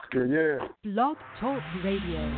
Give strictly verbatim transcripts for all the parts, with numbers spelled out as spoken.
Yeah, yeah. Blog Talk Radio.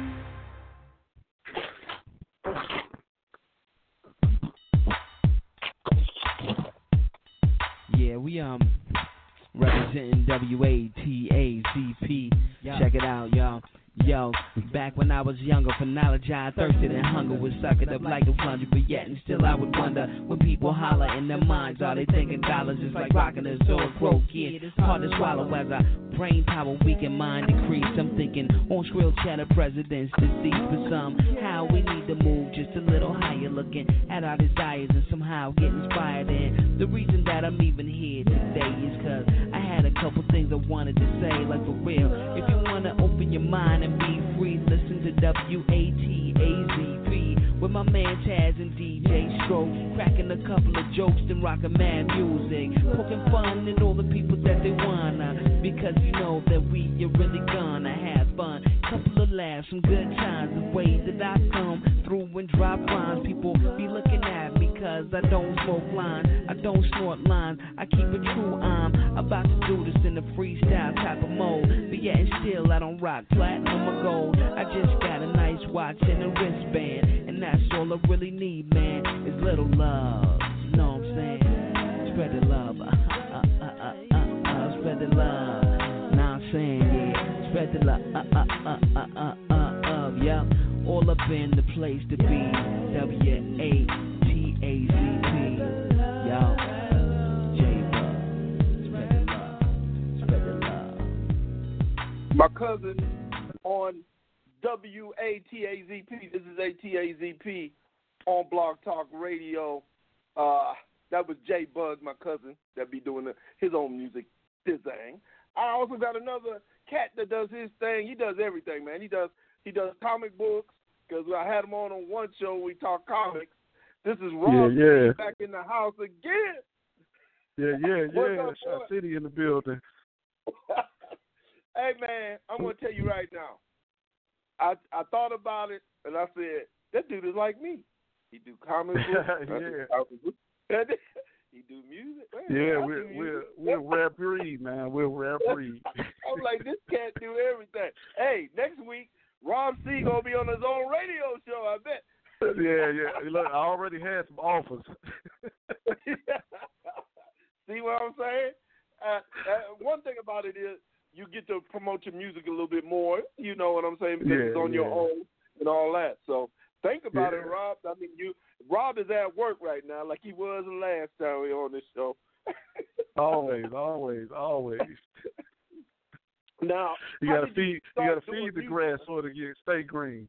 Yeah, we um representing W A T A Z P. Check it out, y'all. Yo, back when I was younger, for knowledge I thirsted and hunger was sucking up like a plunger, but yet and still I would wonder when people holler in their minds, are they thinking dollars is like rocking a sword broke in? It's hard to swallow as our brain power weaken, mind decrease. I'm thinking on shrill chatter, presidents deceased, but somehow we need to move just a little higher, looking at our desires and somehow get inspired. And the reason that I'm even here today is cause I had a couple things I wanted to say, like for real. If you wanna open your mind and be free, listen to W A T A Z P with my man Taz and D J Stroke, cracking a couple of jokes and rocking mad music, poking fun in all the people that they wanna, because you know that we are really gonna have fun. Couple of laughs, some good times, the way that I come through and drop rhymes, people be looking at me cause I don't smoke lines, I don't snort lines, I keep it true, I'm about to do this in a freestyle type of mode, but yet and still I don't rock platinum or gold, I just got a nice watch and a wristband, and that's all I really need, man, is little love, you know what I'm saying, spread the love, uh, uh, uh, uh, uh, uh, spread the love, now I'm saying, yeah, spread the love, uh, uh, uh, uh, uh, uh, uh, yeah, all up in the place to be, W A T A Z P, yo, J-Bug, spread the love, spread the love. My cousin on W A T A Z P, this is A T A Z P on Blog Talk Radio. Uh, that was J-Bug, my cousin, that be doing the, his own music, this thing. I also got another cat that does his thing. He does everything, man. He does he does comic books, because I had him on on one show, we talk comics. This is Rob yeah, yeah. back in the house again. Yeah, yeah, yeah. Up, Shot City in the building. Hey, man, I'm going to tell you right now. I I thought about it, and I said, that dude is like me. He do comic books. yeah. He do music. Man, yeah, I we're, do we're, music. we're rare breed, man. We're rare breed. I'm like, this cat do everything. Hey, next week, Rob C. going to be on his own radio show, I bet. yeah, yeah. Look, I already had some offers. See what I'm saying? Uh, uh, one thing about it is you get to promote your music a little bit more, you know what I'm saying, because yeah, it's on yeah. your own and all that. So think about yeah. it, Rob. I mean, you Rob is at work right now like he was the last time we were on this show. always, always, always. Now you gotta feed you, you gotta feed music? the grass so it get stay green.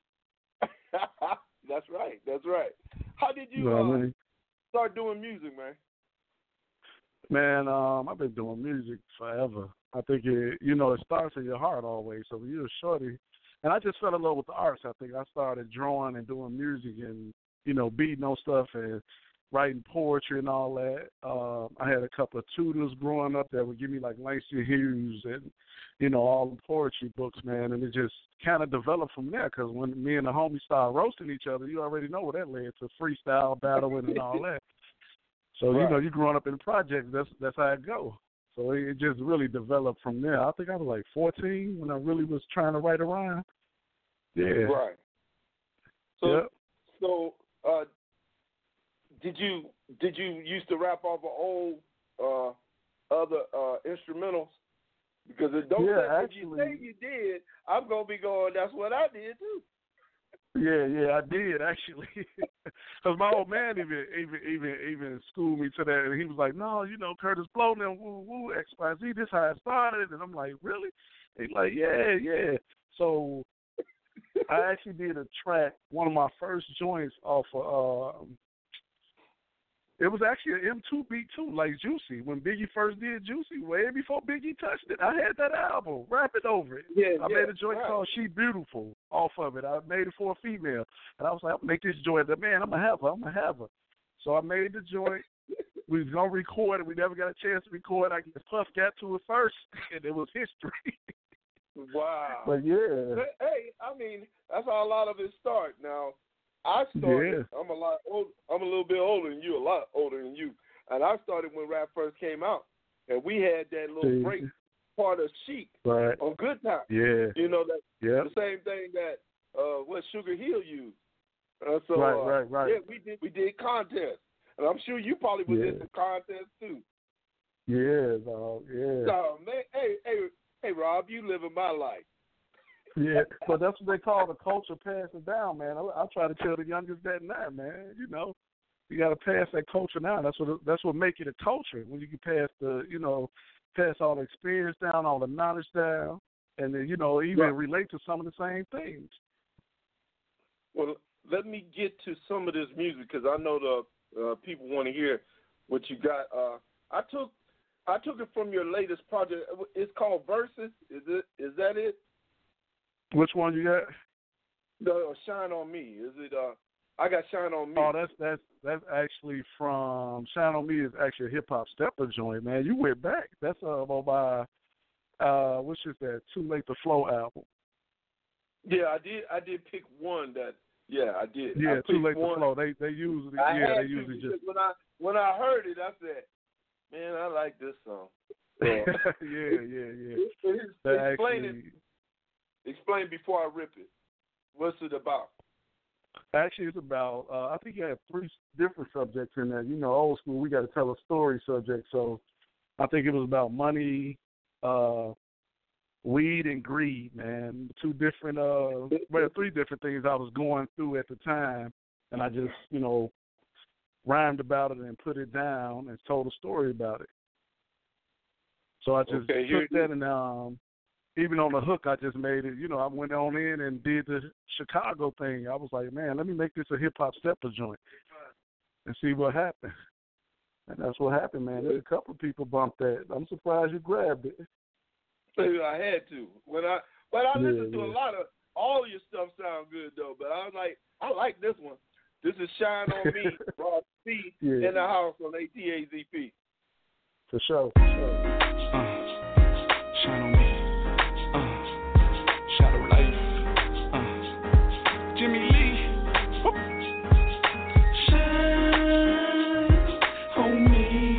That's right. That's right. How did you, you know uh, I mean? start doing music, man? Man, um, I've been doing music forever. I think it, you know, it starts in your heart always. So when you're a shorty, and I just fell in love with the arts. I think I started drawing and doing music and, you know, beating on stuff and writing poetry and all that. Uh, I had a couple of tutors growing up that would give me like Langston Hughes and, you know, all the poetry books, man. And it just kind of developed from there because when me and the homies started roasting each other, you already know what that led to, freestyle, battling, and all that. So, right. you know, you growing up in the projects, that's that's how it go. So it, it just really developed from there. I think I was like fourteen when I really was trying to write a rhyme. Yeah. Right. So, yep. so uh, did you did you used to rap off of old uh, other uh, instrumentals? Because it don't yeah, say, actually, if you say you did, I'm gonna be going. That's what I did too. Yeah, yeah, I did actually. Because my old man even even even even schooled me to that, and he was like, "No, you know, Curtis Blow, and woo woo X Y Z. This how it started." And I'm like, "Really?" He's like, "Yeah, yeah." So I actually did a track, one of my first joints off of. Um, it was actually an M two beat too, like Juicy. When Biggie first did Juicy, way before Biggie touched it, I had that album, rapping over it. Yeah, I yeah, made a joint right. called She Beautiful off of it. I made it for a female. And I was like, I'm going to make this joint. Man, I'm going to have her. I'm going to have her. So I made the joint. We was going to record it. We never got a chance to record. I guess Puff got to it first, and it was history. Wow. But, yeah. Hey, I mean, that's how a lot of it start. Now, I started, yeah. I'm a lot old, I'm a little bit older than you, a lot older than you. And I started when rap first came out. And we had that little See. break part of Chic right. on Good good time. Yeah. You know, that yeah. the same thing that uh, what Sugar Hill used. Uh, so, right, uh, right, right. Yeah, we did we did contests. And I'm sure you probably was yeah. in some contests too. Yeah, dog, yeah. So, man, hey, hey, hey, Rob, you living my life. Yeah, but that's what they call the culture passing down, man. I, I try to tell the youngest that now, man. You know, you got to pass that culture down. That's what that's what make it a culture. When you can pass the, you know, pass all the experience down, all the knowledge down, and then, you know, even right. relate to some of the same things. Well, let me get to some of this music because I know the uh, people want to hear what you got. Uh, I took I took it from your latest project. It's called Versus. Is it? Is that it? Which one you got? The uh, Shine on Me. Is it? Uh, I got Shine on Me. Oh, that's that's that's actually from Shine on Me is actually a hip hop stepper joint, man. You went back. That's uh by uh what's just that Too Late to Flow album. Yeah, I did. I did pick one that. Yeah, I did. Yeah, I Too Late one. to Flow. They they usually I yeah had they usually to, just when I when I heard it, I said, man, I like this song. So, yeah, yeah, yeah. It, it, that explain actually, it. Explain before I rip it. What's it about? Actually, it's about, uh, I think you have three different subjects in there. You know, old school, we got to tell a story subject. So I think it was about money, uh, weed, and greed, man. Two different, uh, well, three different things I was going through at the time. And I just, you know, rhymed about it and put it down and told a story about it. So I just okay, took that and, um, even on the hook, I just made it, you know, I went on in and did the Chicago thing. I was like, man, let me make this a hip-hop stepper joint and see what happens. And that's what happened, man. There's a couple of people bumped that. I'm surprised you grabbed it. I had to. When I when I yeah, listened to yeah. a lot of, all your stuff sound good, though, but I was like, I like this one. This is Shine on Me, Rob C, yeah. in the house on A T A Z P. For sure, for sure. Uh, shine on me. Shadow Life, uh, Jimmy Lee, whoop. Shine on me,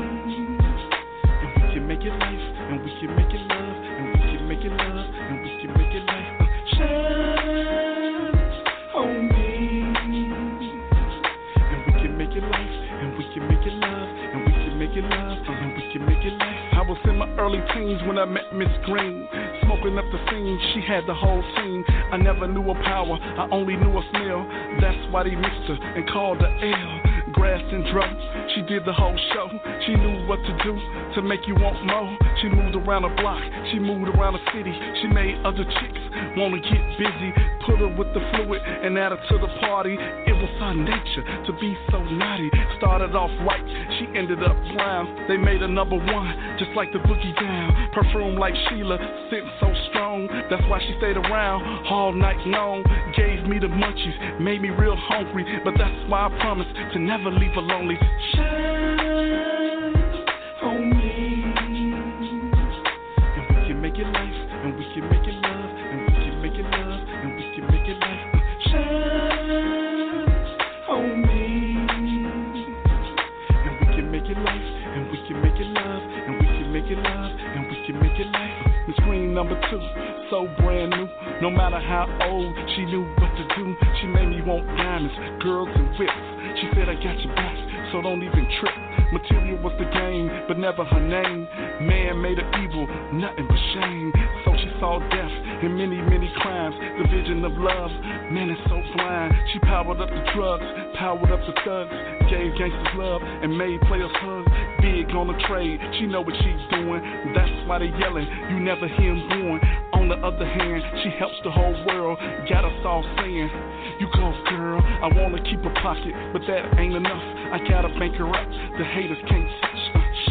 and we can make it life, and we can make it love, and we can make it love, and we can make it life. Uh, shine on me, and we can make it life, and we can make it love, and we can make it love, uh, and we can make it life. I was in my early teens when I met Miss Green. Smoking up the scene, she had the whole team. I never knew her power, I only knew her smell. That's why they mixed her and called her L. Grass and drum, she did the whole show. She knew what to do to make you want more. She moved around the block, she moved around the city. She made other chicks wanna get busy. Put her with the fluid and add her to the party. It was her nature to be so naughty. Started off white, she ended up brown. They made her number one, just like the boogie down. Perfume like Sheila, scent so strong. That's why she stayed around all night long. Gave me the munchies, made me real hungry. But that's why I promised to never leave her lonely. Shine on me, and we can make it life, and we can make it love, and we can make it love, and we can make it life. Shine on me, and we can make it life, and we can make it love, and we can make it love, and we can make it life. And screen number two, so brand new. No matter how old, she knew what to do. She made me want diamonds, girls, and whips. She said, I got your back, so don't even trip. Material was the game, but never her name. Man made her evil, nothing but shame. So she saw death in many, many crimes. The vision of love, man is so blind. She powered up the drugs, powered up the thugs. Gave gangsters love and made players hug. Big on the trade, she know what she's doing. That's why they yelling, you never hear them booing. On the other hand, she helps the whole world. Got us all saying, you go girl, I wanna keep a pocket, but that ain't enough. I gotta bank her up, the haters can't touch.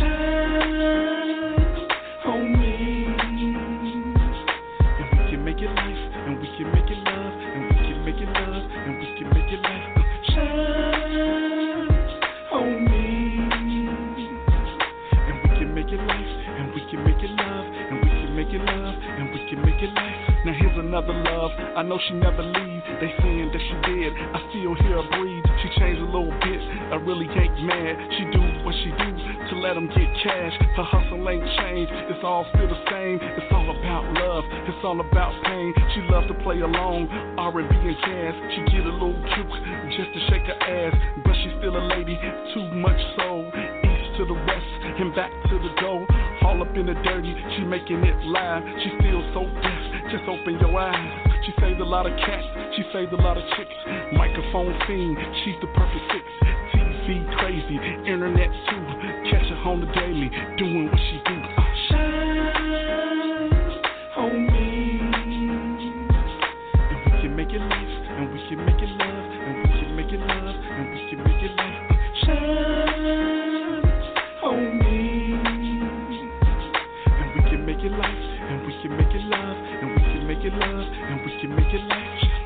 Shine on me, and we can make it life, and we can make it love, and we can make it love, and we can make it life. Shine on me, and we can make it life, and we can make it love, and we can make it love, and we can make it life. Now here's another love, I know she never leave. They saying that she dead, I still hear her breathe. She changed a little bit, I really ain't mad. She do what she do to let them get cash. Her hustle ain't changed, it's all still the same. It's all about love. love, it's all about pain. She loves to play along, R and B and jazz. She get a little cute just to shake her ass, but she's still a lady, too much so. East to the west and back to the door. All up in the dirty, she making it live. She feels so deaf, just open your eyes. She saved a lot of cats, she saved a lot of chicks. Microphone fiend, she's the perfect fix. T V crazy, internet too. Catch her on the daily, doing what she do. Uh, shine on me, and we can make it life, and we can make it love, and we can make it love, and we can make it life. Uh, shine on me, and we can make it life, and we can make it love, and we can make it love, and we can make it life.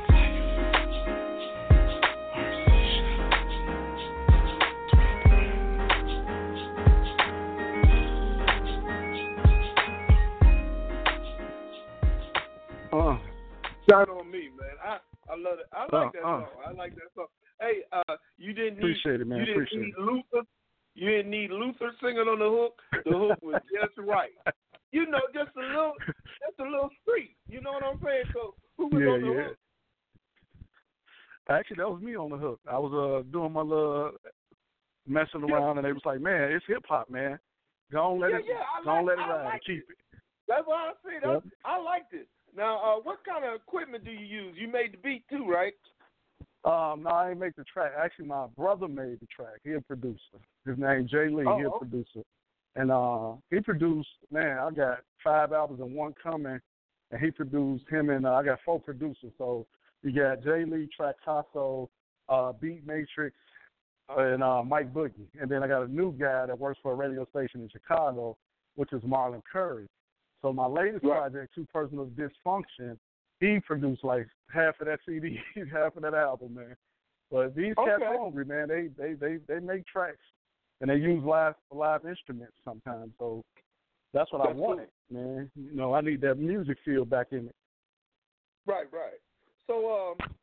Shine on me, man. I, I love it. I like uh, that uh. song. I like that song. Hey, uh, you didn't need Appreciate it, man. you didn't Appreciate need it. Luther. You didn't need Luther singing on the hook. The hook was just right. You know, just a little, just a little street. You know what I'm saying? So who was Yeah, on the yeah. hook? Actually, that was me on the hook. I was uh doing my little messing around, and they was like, "Man, it's hip hop, man. Go on, let Yeah, it, yeah, I go on, like- let it I ride, like and keep it." That's what I said. Yep. I liked it. Now, uh, what kind of equipment do you use? You made the beat too, right? Um, no, I ain't make the track. Actually, my brother made the track. He a producer. His name Jay Lee. Oh, he a okay. producer, and uh, he produced. Man, I got five albums and one coming, and he produced him and uh, I got four producers. So you got Jay Lee, Tracktasso, uh, Beat Matrix, and uh, Mike Boogie, and then I got a new guy that works for a radio station in Chicago, which is Marlon Curry. So my latest Right. project, Two Personal Dysfunction, he produced like half of that C D, half of that album, man. But these cats Okay. are hungry, man. They they they they make tracks, and they use live live instruments sometimes. So that's what That's I wanted, man. You know, I need that music feel back in it. Right, right. So, um,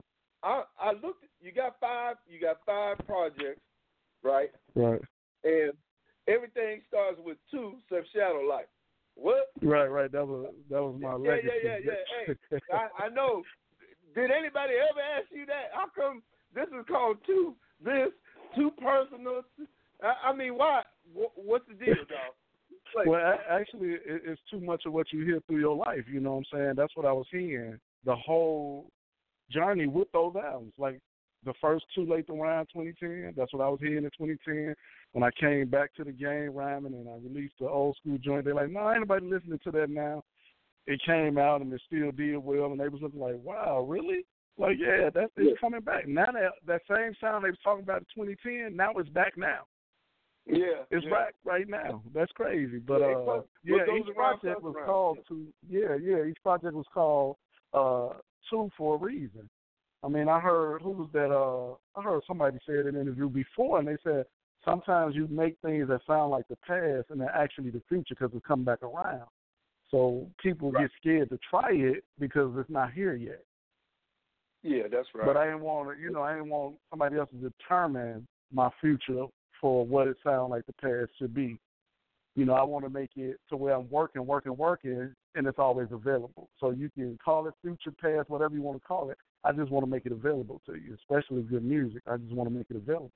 I I looked. You got five. You got five projects, right? Right. And everything starts with two, except Shadow Light. What? Right, right. That was that was my Yeah, legacy. yeah, yeah, yeah. Hey, I, I know. Did anybody ever ask you that? How come this is called two? This two personal? I, I mean, why? What, what's the deal, dog? Like, Well, a- actually, it, it's too much of what you hear through your life. You know what I'm saying? That's what I was hearing. The whole journey with those albums. Like the first Too Late to Rhyme twenty ten, that's what I was hearing in twenty ten. When I came back to the game rhyming and I released the old school joint, they're like, no, ain't nobody listening to that now. It came out and it still did well, and they was looking like, wow, really? Like, yeah, that's it's Yeah. coming back. Now that that same sound they was talking about in twenty ten, now it's back now. yeah, It's yeah. back right now. That's crazy. But Yeah, it uh, goes- yeah, what goes each around project comes was around. called to yeah, yeah, each project was called uh two for a reason. I mean, I heard who was that? Uh, I heard somebody say it in an interview before, and they said sometimes you make things that sound like the past, and they're actually the future because it's come back around. So people Right. get scared to try it because it's not here yet. Yeah, that's right. But I didn't want to, you know, I didn't want somebody else to determine my future for what it sounds like the past should be. You know, I want to make it to where I'm working, working, working, and it's always available. So you can call it future, past, whatever you want to call it. I just want to make it available to you, especially good music. I just want to make it available.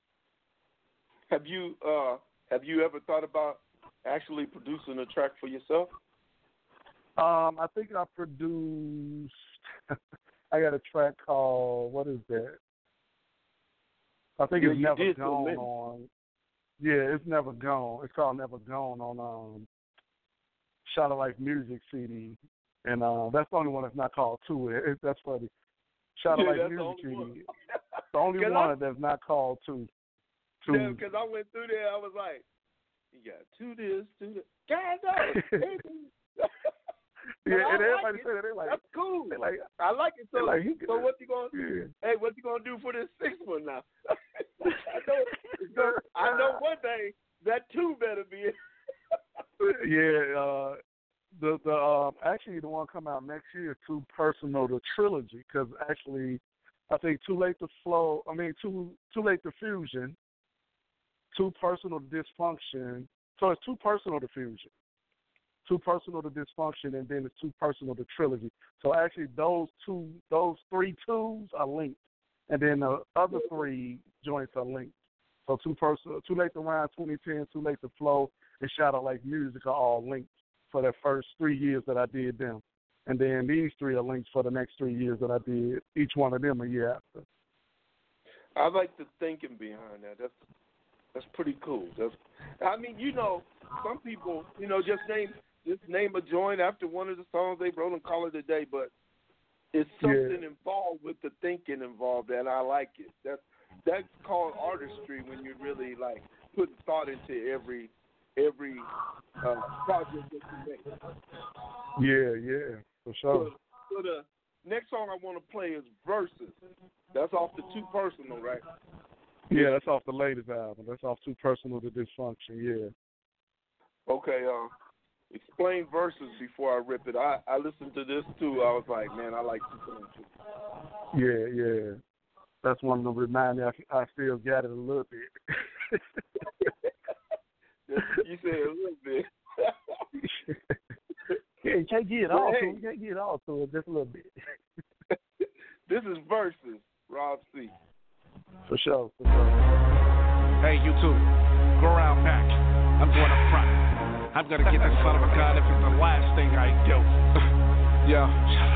Have you uh have you ever thought about actually producing a track for yourself? Um, I think I produced, I got a track called, what is that? I think Yeah, it's you Never did for a Gone minute. on, yeah, it's Never Gone. It's called Never Gone on um, Shot of Life Music C D. And uh, that's the only one that's not called Two. It, it, that's funny. Shot of Yeah, Life that's the Music only C D. one. The only 'Cause one I- that's not called Two. Two. Yeah, because I went through there, I was like, you got two this, two this. God, no. Yeah, I and like everybody it. say that. They're like, That's cool. they like, I like it. So, they like, he so could- what you gonna? yeah. Hey, what you gonna do for this sixth one now? I know. So I know one thing. That two better be it. yeah, uh, the the um, actually the one come out next year, Too Personal, the trilogy, because actually I think Too Late to Flow. I mean, Too Too Late to Fusion, Too Personal to Dysfunction. So it's Too Personal to Fusion. Too Personal to Dysfunction, and then it's Too Personal to Trilogy. So actually, those two, those three twos are linked, and then the other three joints are linked. So Too Personal, Too Late to Rhyme, twenty ten, Too Late to Flow, and Shadow Life Music are all linked for the first three years that I did them, and then these three are linked for the next three years that I did each one of them a year after. I like the thinking behind that. That's that's pretty cool. That's, I mean, you know, some people, you know, just name just name a joint after one of the songs they wrote and call it a day, but it's something yeah. involved with the thinking involved, and I like it. That's that's called artistry when you really like putting thought into every every uh, project that you make. Yeah, yeah, for sure. So, so the next song I want to play is Versus. That's off the Too Personal, right? Yeah, that's off the latest album. That's off Too Personal to Dysfunction, yeah. Okay, uh, explain Versus before I rip it. I, I listened to this, too. I was like, man, I like Too Personal. Yeah, yeah. That's one of them remind me I, I still got it a little bit. You said a little bit. Yeah, you can't get it all hey. to it. You can't get it all to it, just a little bit. This is Versus, Rob C. For sure, for sure. Hey, you two, go around back. I'm going up front. I'm gonna get this son of a gun if it's the last thing I do. Yeah.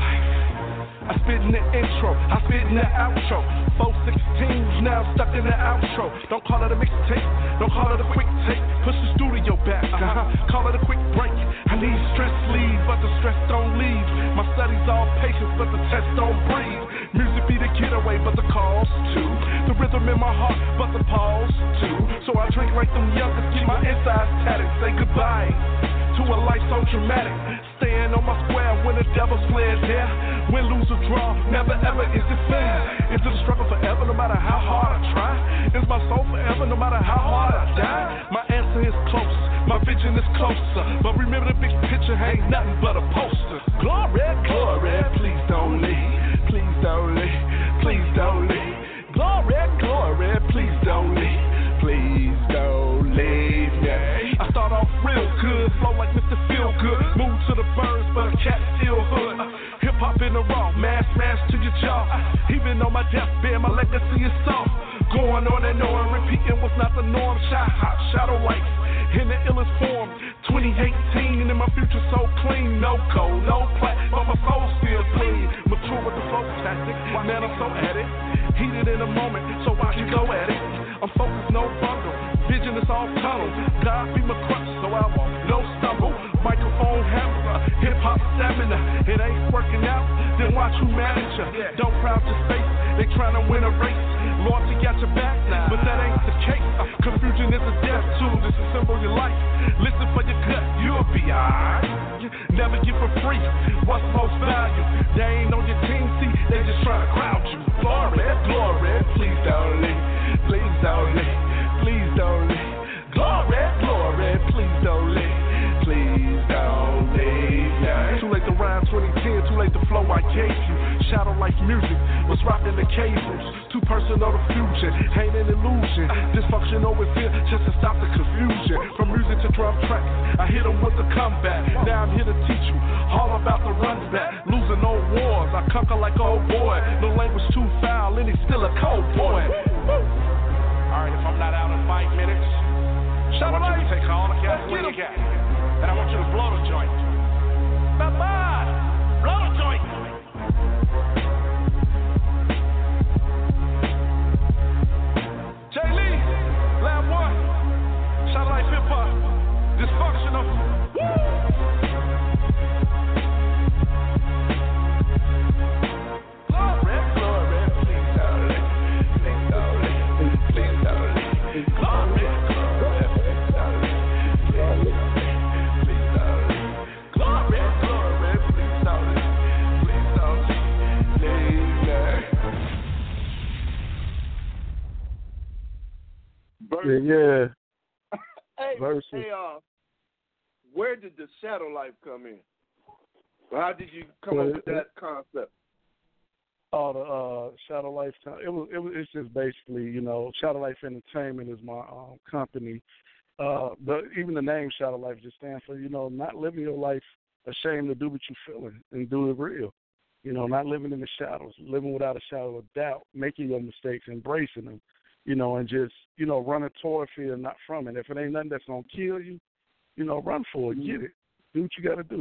I spit in the intro, I spit in the outro. four sixteens now stuck in the outro. Don't call it a mixtape, don't call it a quick tape. Push the studio back, uh-huh. Call it a quick break. I need stress leave, but the stress don't leave. My studies all patience, but the test don't breathe. Music be the getaway, but the cause too. The rhythm in my heart, but the pause too. So I drink like them youngers, keep my insides tatted. Say goodbye to a life so dramatic. Staying on my square when the devil's flared there. Win, lose, or draw, never ever is it fair. Is it a struggle forever no matter how hard I try? Is my soul forever no matter how hard I die? My answer is close, my vision is closer. But remember the big picture ain't nothing but a poster. Glory, glory, please don't leave. Please don't leave, please don't leave. Glory, glory, please don't leave. Please don't leave, yeah. I start off real good, flow like Mister Feel Good. Move to the birds, but a cat still hood. Uh, hip hop in the raw, mass mass to your jaw. Even on my deathbed, my legacy is soft. Going on and on, repeating what's not the norm. Shot hot, shadow life in the illest form. twenty eighteen, and my future so clean. No code, no plat, but my soul still clean. Mature with the flow tactic, man, I'm so at it. Heated in a moment, so I can go at it. I'm focused, no bundle. Vision is all tunnel. God be my crutch, so I won't no stumble. Microphone hammer, hip hop stamina. It ain't working out, then watch who manage ya. Don't crowd your space, they tryna win a race. Loyalty got your back, but that ain't the case. Uh, confusion is a death too. Disassemble your life. Listen for your gut, you'll be alright. Never give for free. What's most valuable? They ain't on your team, see, they just tryna crowd you. Glory, glory, please don't leave. Please don't leave. Please don't leave. Glory, glory, please don't leave. Please don't leave. Yeah. Too late to rhyme twenty ten, too late to flow I gave you. Shadow Life Music was rocking the cables. Too personal to fusion, ain't an illusion. Dysfunction always here just to stop the confusion. From music to drum tracks, I hit them with the comeback. Now I'm here to teach you all about the run back. Losing no wars, I conquer like old boy. No language too foul, and he's still a cold boy. Alright, if I'm not out in five minutes, I want you to take all the gasoline you got, and I want you to blow the joint. Bye-bye! Blow the joint! Jay Lee, Lab One, Shadow Life Hip Hop, Dysfunctional. Woo! Glory, glory, please don't leave. Please don't leave. Please don't leave. Glory, glory, please don't leave. Please don't leave. Glory, glory, please don't leave. Please don't leave. Yeah, yeah. Hey, Versus. hey, uh, where did the Shadow Life come in? How did you come well, up with that concept? Oh, the uh, Shadow Life. It was. It was. It's just basically, you know, Shadow Life Entertainment is my um, company, uh, the even the name Shadow Life just stands for, you know, not living your life ashamed to do what you're feeling and do it real. You know, not living in the shadows, living without a shadow of doubt, making your mistakes, embracing them, you know, and just, you know, running toward fear, not from it. If it ain't nothing that's going to kill you, you know, run for it, get it. Do what you got to do.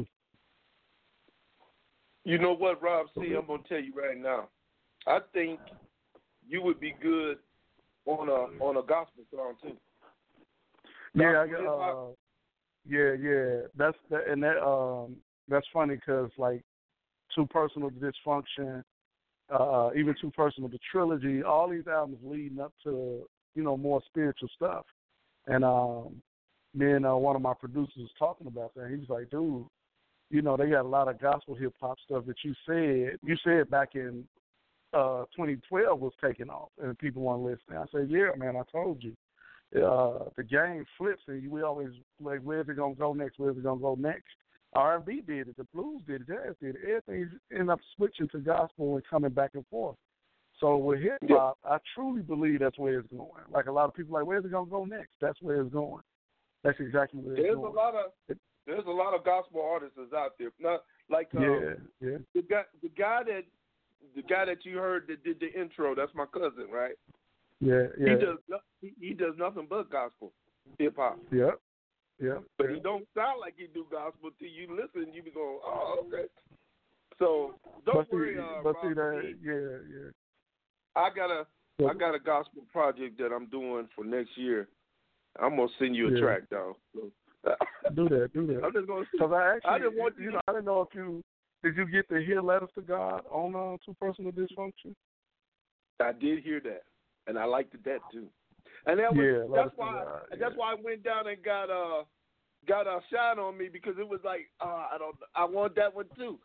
You know what, Rob C., I'm going to tell you right now. I think you would be good on a on a gospel song, too. Yeah, I got, uh, yeah, yeah. That's that, and that um, that's funny because, like, Too Personal to Dysfunction, uh, even Too Personal to Trilogy, all these albums leading up to, you know, more spiritual stuff. And um, me and uh, one of my producers was talking about that. He was like, dude, you know, they got a lot of gospel hip-hop stuff that you said. You said back in uh, twenty twelve was taking off and people weren't listening. I said, yeah, man, I told you. Uh, the game flips and we always, like, where's it going to go next? Where's it going to go next? R and B did it, the blues did it, jazz did it. Everything ended up switching to gospel and coming back and forth. So with hip hop, I truly believe that's where it's going. Like a lot of people are like, where's it gonna go next? That's where it's going. That's exactly where there's it's going. A lot of, there's a lot of gospel artists out there. Not like um, yeah, yeah. The guy, the guy that the guy that you heard that did the intro. That's my cousin, right? Yeah, yeah. He does he, he does nothing but gospel hip hop. Yeah. Yeah, but yeah. he don't sound like he do gospel till you listen. You be going, oh, okay. So don't but worry, see, uh, but see Rob that, C. yeah, yeah. I got a, yeah. I got a gospel project that I'm doing for next year. I'm gonna send you a yeah. track, though. So. do that, do that. I'm just gonna. Because I actually, I didn't want you, you know, I didn't know if you did you get to hear Letters to God on uh, Too Personal Dysfunction. I did hear that, and I liked that too. And that was, yeah, that's why God, and yeah. that's why I went down and got uh got a shine on me because it was like uh, I don't I want that one too.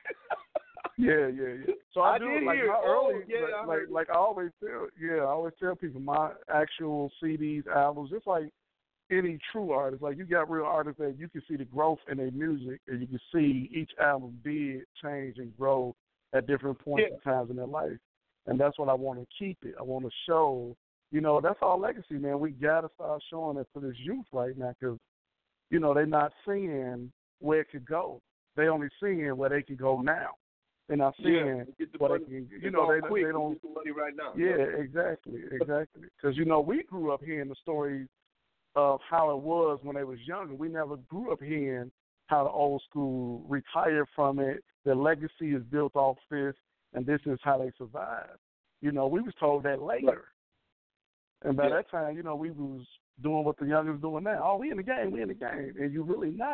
yeah, yeah, yeah. So I, I do did like hear my it. early, Oh, yeah, like, like like I always tell, yeah, I always tell people my actual C Ds, albums, just like any true artist. Like you got real artists that you can see the growth in their music, and you can see each album did change and grow at different points yeah. and times in their life. And that's what I want to keep it. I want to show, you know, that's our legacy, man. We got to start showing it to this youth right now because, you know, they're not seeing where it could go. They only seeing where they can go now. They're not seeing yeah, what money, they can, you know, they, quick, they don't. Get the money right now. Yeah, exactly, exactly. Because, you know, we grew up hearing the stories of how it was when they was younger. We never grew up hearing how the old school retired from it. Their legacy is built off this. And this is how they survive. You know, we was told that later. And by yeah. that time, you know, we was doing what the youngest doing now. Oh, we in the game, we in the game. And you really not.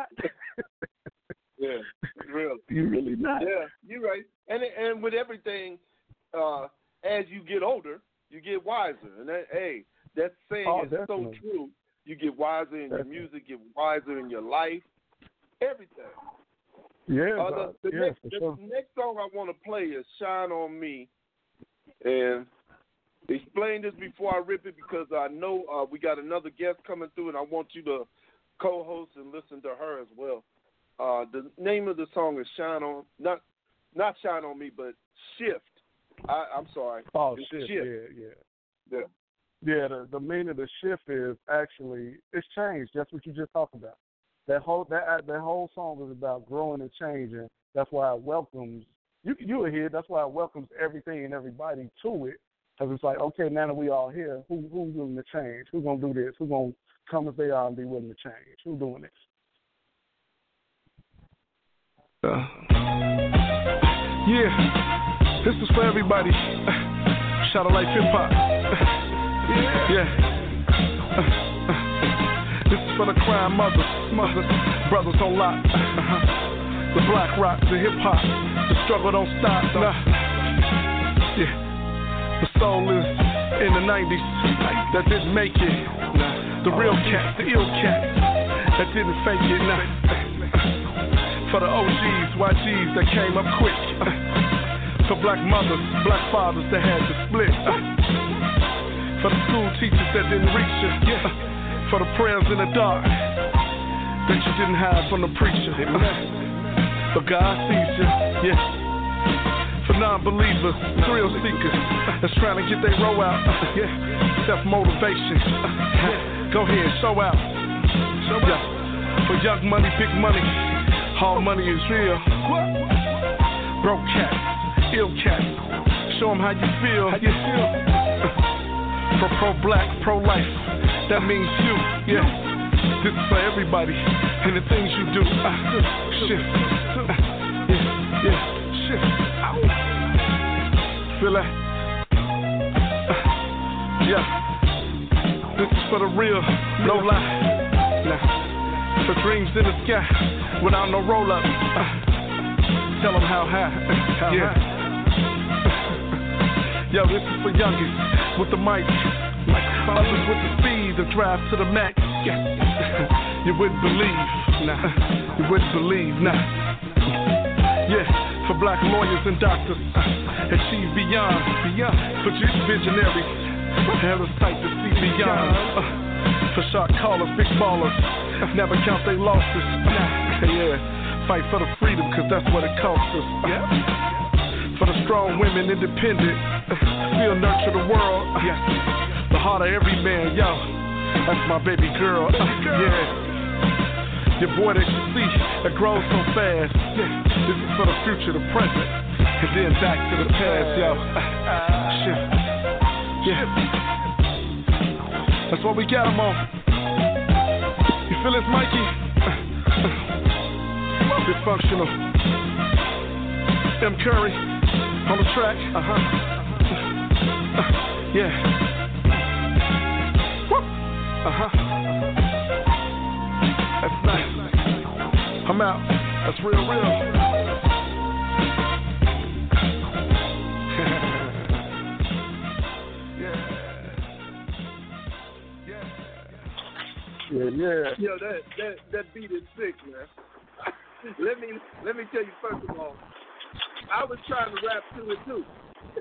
yeah, really. You really not. Yeah, you're right. And and with everything, uh, as you get older, you get wiser. And that, hey, that saying oh, is definitely. so true. You get wiser in definitely. your music, get wiser in your life, everything. Yeah, uh, the, the, yeah, next, for the sure. next song I want to play is Shine On Me. And explain this before I rip it because I know uh, we got another guest coming through and I want you to co-host and listen to her as well. Uh, the name of the song is Shine On, not not Shine On Me, but Shift. I, I'm sorry. Oh, it's shift, shift. yeah, yeah. Yeah. Yeah, the, the meaning of the shift is actually, it's changed. That's what you just talked about. That whole that that whole song is about growing and changing. That's why it welcomes you. You are here. That's why it welcomes everything and everybody to it. Because it's like, okay, now that we all here, who who's willing to change? Who's gonna do this? Who's gonna come as they are and be willing to change? Who's doing this? Uh, yeah, this is for everybody. Shadow Life Hip Hop. yeah. yeah. Uh, This is for the crime mothers, mothers, brothers on lock. Uh-huh. The black rock, the hip hop, the struggle don't stop. Nah. Yeah, the soul is in the nineties that didn't make it. Nah. The real cats, the ill cats that didn't fake it. Nah. For the O Gs, Y Gs that came up quick. Uh. For black mothers, black fathers that had to split. Uh. For the school teachers that didn't reach you. Yeah. For the prayers in the dark that you didn't have from the preacher. Uh, but God sees you, yeah. For non-believers, thrill seekers that's trying to get their row out, uh, yeah. Self-motivation, uh, go ahead, show out. Yeah. For young money, big money, all money is real. Broke cat, ill cat, show them how you feel. How you feel? For pro-black, pro-life, that means you, yeah. This is for everybody, and the things you do. Uh, shit, uh, yeah, yeah, shit. Ow. Feel that? Uh, yeah. This is for the real, no lie. Nah. For dreams in the sky, without no roll-up. Uh, tell them how high. How yeah. High. Yo, this is for youngest with the mic. Others with the speed, the drive to the max. Yeah. You wouldn't believe, nah. You wouldn't believe, nah. Yeah, for black lawyers and doctors, uh, achieve beyond, beyond. For visionaries, hell is tight to see beyond. Uh, for shot callers, big ballers, never count their losses. Nah. Yeah, fight for the freedom, cause that's what it costs us. Uh, yeah. For the strong women, independent, uh, still nurture the world. Uh, yeah. The heart of every man, yo, that's my baby girl, uh, yeah. Your boy that you see, that grows so fast, yeah. This is for the future, the present, and then back to the past, yo. Uh, shit, yeah. That's what we got them on. You feel this, Mikey? Uh, uh, dysfunctional. M. Curry on the track, uh-huh. Uh, yeah. Uh-huh. That's nice. I'm out. That's real, real. Yeah. Yeah, yeah. Yo, that that that beat is sick, man. let me let me tell you first of all, I was trying to rap to it too.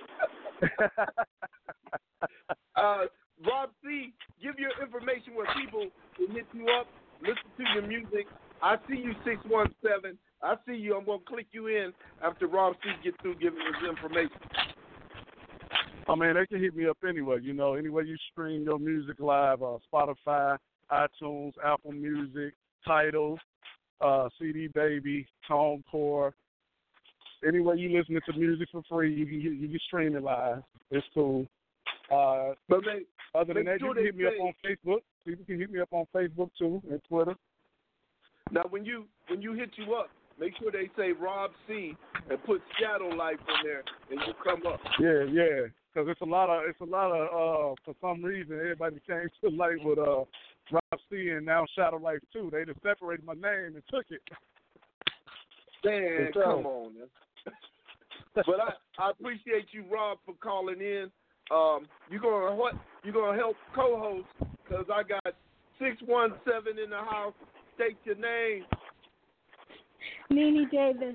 uh, Rob C, give your information where people can hit you up, listen to your music. I see you six one seven. I see you. I'm going to click you in after Rob C gets through giving his information. I mean, they can hit me up anywhere, you know, anywhere you stream your music live, uh, Spotify, iTunes, Apple Music, Tidal, uh, C D Baby, TuneCore. Anywhere you listen to music for free, you can you can stream it live. It's cool. Uh, but they, other than that, sure you can hit me say, up on Facebook. People can hit me up on Facebook too and Twitter. Now, when you when you hit you up, make sure they say Rob C and put Shadow Life in there, and you come up. Yeah, yeah, because it's a lot of it's a lot of uh, for some reason everybody came to light with uh, Rob C and now Shadow Life too. They just separated my name and took it. Man, come on, man. But I, I appreciate you, Rob, for calling in. Um, you're gonna what? You're gonna help co-host because I got six one seven in the house. State your name. Nene Davis.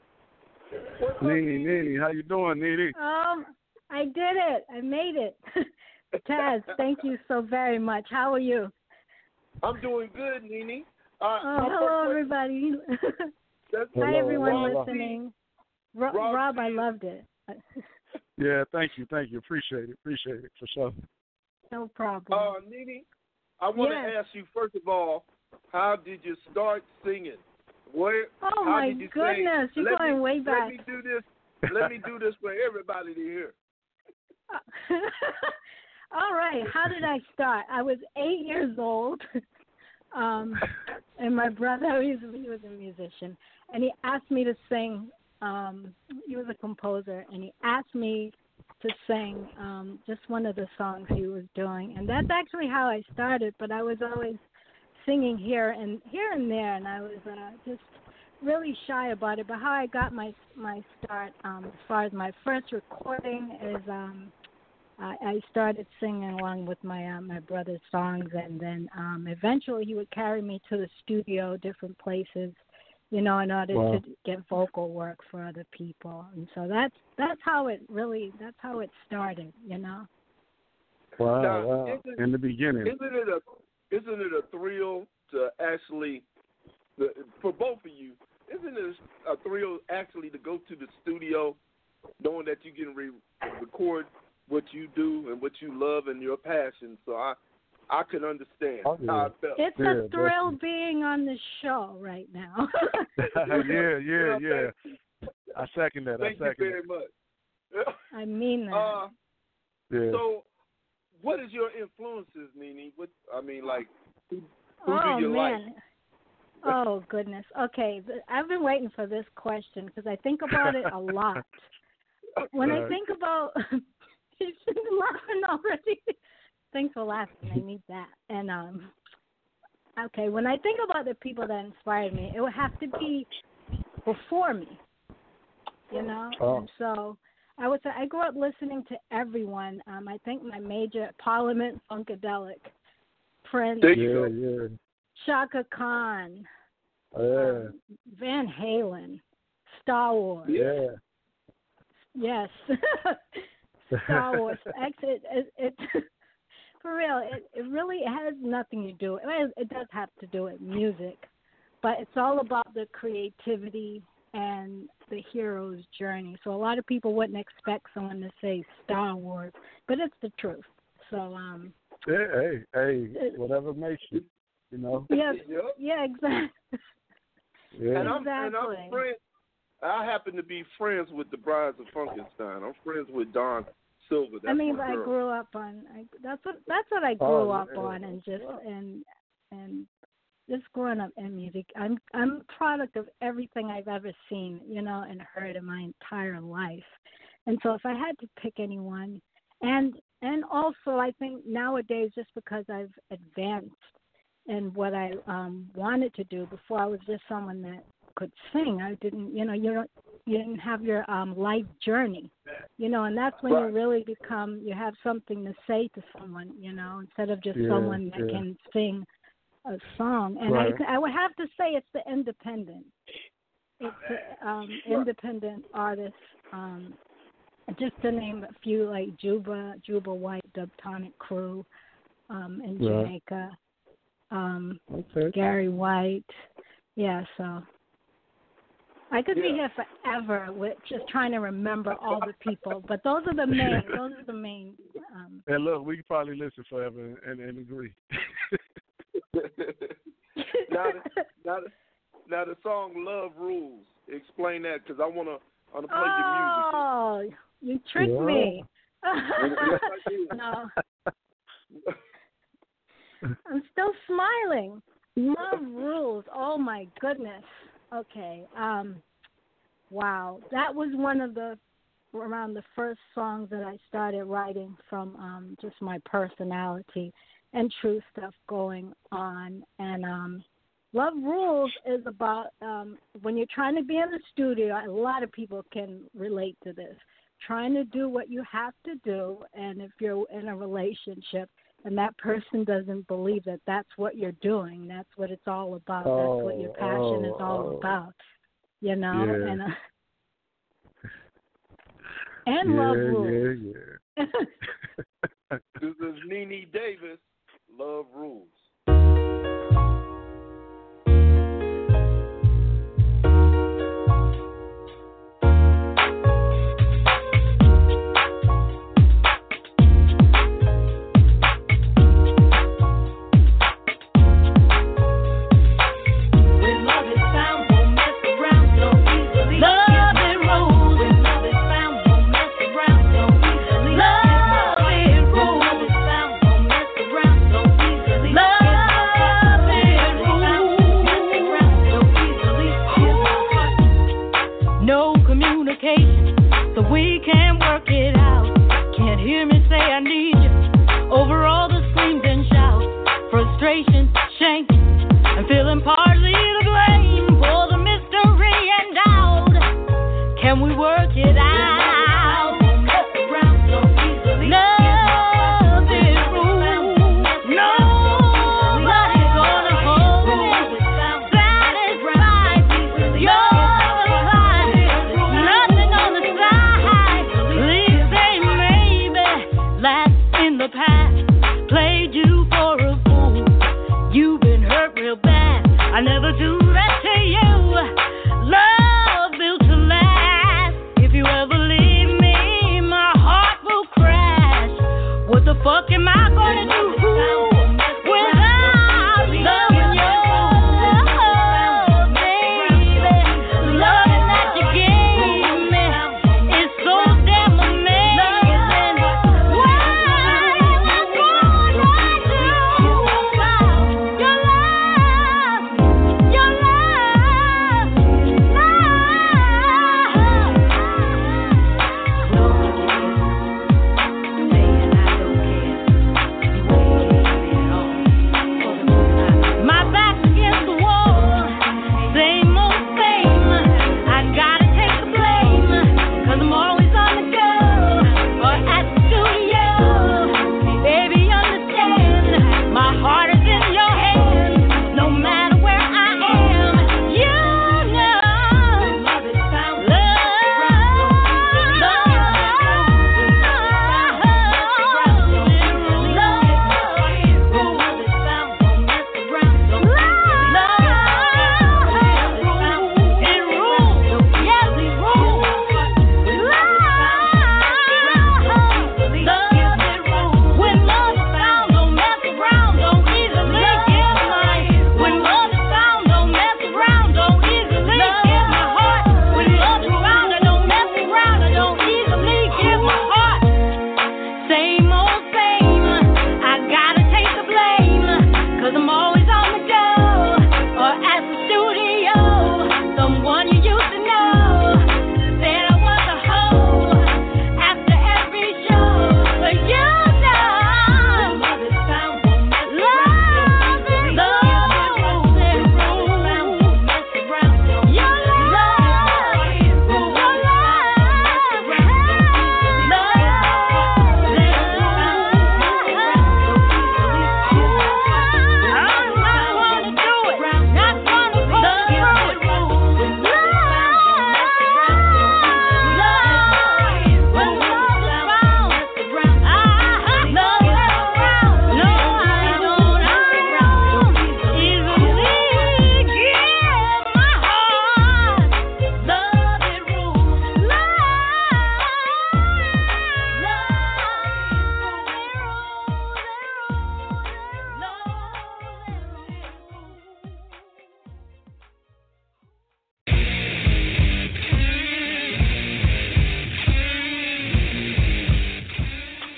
Nene, Nene, how you doing, Nene? Um, I did it. I made it. Taz, thank you so very much. How are you? I'm doing good, Nene. Uh, oh, hello, everybody. Hi, everyone Rob listening. Rob, Rob, Rob I loved it. Yeah, thank you, thank you. Appreciate it, appreciate it, for sure. No problem. Uh, Nene, I want yes. to ask you, first of all, how did you start singing? Where? Oh, how my did you goodness, sing? you're let going me, way back. Let me do this. Let me do this for everybody to hear. All right, how did I start? I was eight years old, um, and my brother, he was, he was a musician, and he asked me to sing. Um, he was a composer, and he asked me to sing um, just one of the songs he was doing, and that's actually how I started. But I was always singing here and here and there, and I was uh, just really shy about it. But how I got my my start, um, as far as my first recording, is um, I, I started singing along with my uh, my brother's songs, and then um, eventually he would carry me to the studio, different places, you know, in order wow. to get vocal work for other people. And so that's that's how it really that's how it started, you know. Wow, now, wow. Isn't, in the beginning. Isn't it a isn't it a thrill to actually, for both of you, isn't it a thrill actually to go to the studio knowing that you can re- record what you do and what you love and your passion? So I I can understand oh, yeah. how I felt. It's yeah, a thrill definitely. being on the show right now. yeah, yeah, yeah. I second that. Thank I second you very that. much. I mean that. Uh, yeah. So, what is your influences, Nene? What I mean, like, who, who oh do you man. like? Oh goodness. Okay, I've been waiting for this question because I think about it a lot. When I think about, you should be laughing already. Thanks for laughing. I need that. And um, okay, when I think about the people that inspired me, it would have to be before me. You know, Oh. and so I would say I grew up listening to everyone. Um, I think my major Parliament, Funkadelic, Prince, There Yeah, you go. yeah. Shaka Khan, Oh, yeah. um, Van Halen, Star Wars. Yeah. Yes, Star Wars. Actually, it, it, it for real, it, it really has nothing to do. It, it does have to do with music, but it's all about the creativity and the hero's journey. So a lot of people wouldn't expect someone to say Star Wars, but it's the truth. So um, Yeah, hey, hey, whatever makes you, you know. yeah, Yep. yeah, exactly. Yeah. And I'm, and Exactly. I'm friends. I happen to be friends with the Brides of Frankenstein. I'm friends with Don Silver. That's I mean, my I girl. grew up on. I, that's what that's what I grew Oh, up yeah. on, and just and and just growing up in music. I'm I'm a product of everything I've ever seen, you know, and heard in my entire life. And so, if I had to pick anyone, and and also I think nowadays, just because I've advanced in what I um, wanted to do, before I was just someone that could sing. I didn't, you know, you don't, you didn't have your um, life journey, you know, and that's when Right. you really become, you have something to say to someone, you know, instead of just Yeah, someone that yeah. can sing a song. And Right. I, I would have to say it's the independent, it's the um, independent artists. Um, just to name a few, like Juba, Juba White, Dubtonic Crew, um, in Right. Jamaica, um, Okay. Gary White, yeah. So I could be Yeah. here forever with just trying to remember all the people, but those are the main. Those are the main. Um, And look, we can probably listen forever and, and, and agree. now, the, now, the, now the song "Love Rules." Explain that, because I wanna, I wanna play oh, you tricked Yeah. me. Yes, I did. No, your music. I'm still smiling. Love Rules. Oh my goodness. Okay. Um. Wow, that was one of the around the first songs that I started writing from um, just my personality and true stuff going on. And um, Love Rules is about um, when you're trying to be in the studio. A lot of people can relate to this. Trying to do what you have to do, and if you're in a relationship and that person doesn't believe that that's what you're doing, that's what it's all about. Oh, that's what your passion oh, is all oh. about. You know, Yeah. and uh, and yeah, Love Rules. yeah, yeah. This is Nene Davis. Love Rules. When love is found, won't mess around so easily. Love it rules. When love is found, won't mess around so easily. Love it rules. When love is found, won't mess around so easily. Love it rules. Mess around so easily. Here's my heart. No communication, so we can't work it out. Can't hear me say I need you. Over all the screams and shouts, frustration, shame. I'm feeling partly to blame for the mystery and doubt. Can we work it out? Love is rules. Nobody's gonna hold satisfied your life. Nothing on the side. Please say maybe. Last in the past, played you for a fool. You've been hurt real bad. I never do that to you. Love built to last. If you ever